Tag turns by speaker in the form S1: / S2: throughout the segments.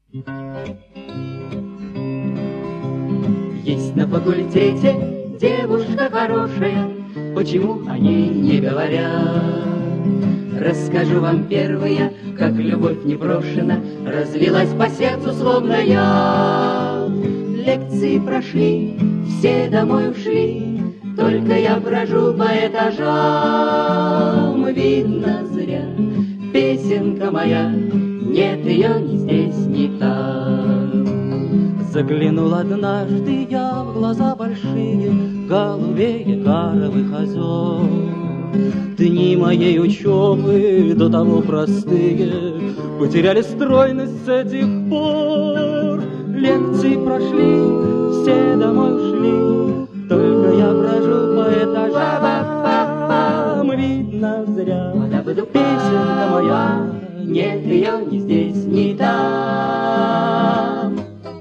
S1: Есть на факультете девушка хорошая, почему о ней не говорят? Расскажу вам первая, как любовь непрошена разлилась по сердцу, словно яд. Лекции прошли, все домой ушли, только я брожу по этажам. Видно зря, песенка моя, нет ее ни здесь, ни там. Заглянул однажды я в глаза большие голубее каровых озер. Дни моей учебы до того простые потеряли стройность с этих пор. Лекции прошли, все домой ушли, только я брожу по этажам. Видно зря, песенка моя, нет ее ни здесь, ни там.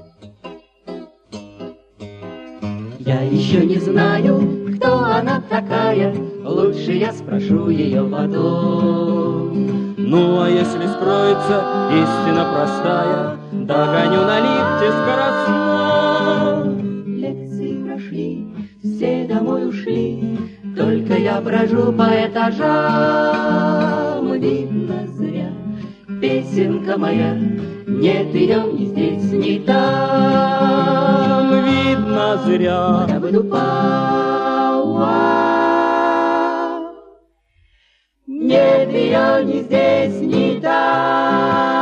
S1: Я еще не знаю, кто она такая, лучше я спрошу ее потом. Ну, а если скроется истина простая, догоню на лифте скоростном. Лекции прошли, все домой ушли, только я брожу по этажам. Видно зря, песенка моя, нет ее ни здесь, ни там. Видно зря, нет ее ни здесь, ни там.